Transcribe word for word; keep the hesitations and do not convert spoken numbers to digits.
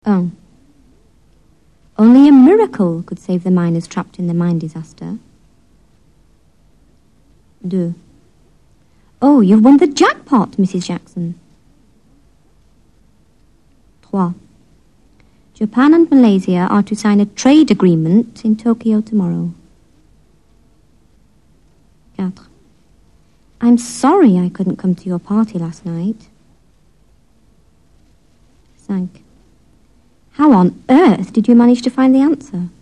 Un. Only a miracle could save the miners trapped in the mine disaster. Deux. Oh, you've won the jackpot, Missus Jackson. Trois. Japan and Malaysia are to sign a trade agreement in Tokyo tomorrow. Quatre. I'm sorry I couldn't come to your party last night. Cinq. How on earth did you manage to find the answer?